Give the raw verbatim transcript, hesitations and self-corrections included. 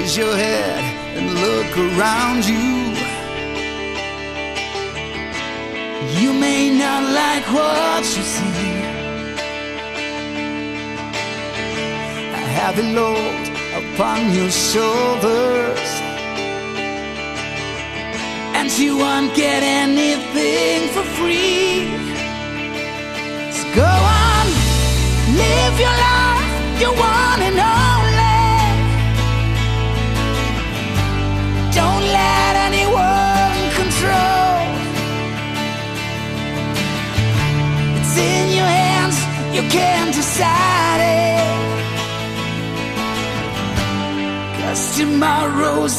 raise your head and look around you. You may not like what you see. A heavy load upon your shoulders, and you won't get anything for free. So go on, live your life, your one and only. Don't let anyone control. It's in your hands, you can decide it. 'Cause tomorrow's